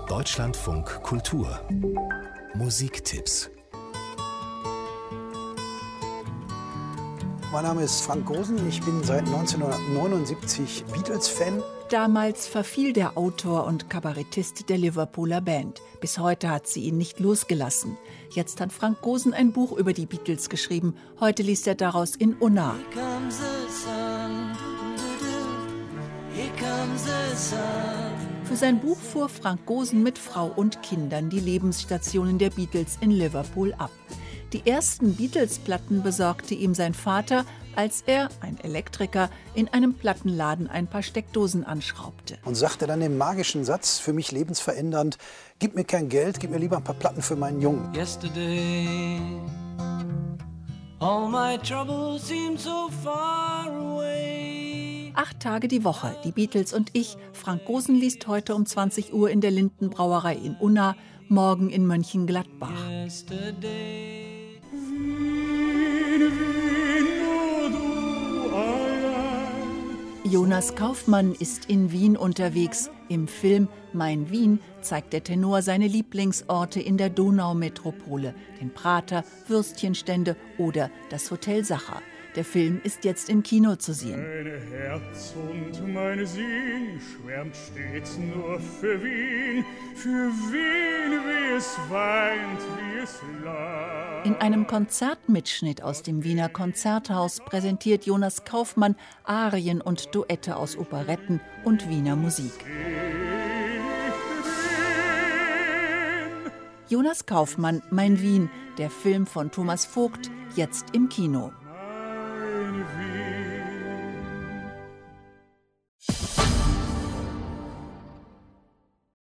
Deutschlandfunk Kultur Musiktipps. Mein Name ist Frank Gosen, ich bin seit 1979 Beatles-Fan. Damals verfiel der Autor und Kabarettist der Liverpooler Band. Bis heute hat sie ihn nicht losgelassen. Jetzt hat Frank Gosen ein Buch über die Beatles geschrieben. Heute liest er daraus in Unna. Für sein Buch fuhr Frank Gosen mit Frau und Kindern die Lebensstationen der Beatles in Liverpool ab. Die ersten Beatles-Platten besorgte ihm sein Vater, als er, ein Elektriker, in einem Plattenladen ein paar Steckdosen anschraubte. Und sagte dann den magischen Satz, für mich lebensverändernd: Gib mir kein Geld, gib mir lieber ein paar Platten für meinen Jungen. Yesterday, all my troubles seem so far away. 8 Tage die Woche, die Beatles und ich. Frank Gosen liest heute um 20 Uhr in der Lindenbrauerei in Unna, morgen in Mönchengladbach. Yesterday. Jonas Kaufmann ist in Wien unterwegs. Im Film Mein Wien zeigt der Tenor seine Lieblingsorte in der Donaumetropole, den Prater, Würstchenstände oder das Hotel Sacher. Der Film ist jetzt im Kino zu sehen. Meine Herz und meine Sinn schwärmt stets nur für Wien, wie es weint, wie es lacht. In einem Konzertmitschnitt aus dem Wiener Konzerthaus präsentiert Jonas Kaufmann Arien und Duette aus Operetten und Wiener Musik. Jonas Kaufmann, Mein Wien, der Film von Thomas Vogt, jetzt im Kino.